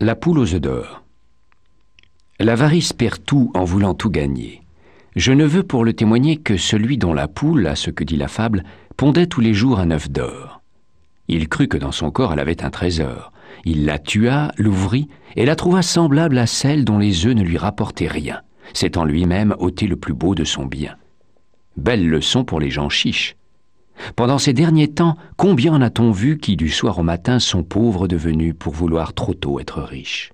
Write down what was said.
La poule aux œufs d'or. L'avarice perd tout en voulant tout gagner. Je ne veux pour le témoigner que celui dont la poule, à ce que dit la fable, pondait tous les jours un œuf d'or. Il crut que dans son corps elle avait un trésor. Il la tua, l'ouvrit, et la trouva semblable à celle dont les œufs ne lui rapportaient rien, s'étant lui-même ôté le plus beau de son bien. Belle leçon pour les gens chiches. Pendant ces derniers temps, combien en a-t-on vu qui, du soir au matin, sont pauvres devenus pour vouloir trop tôt être riches?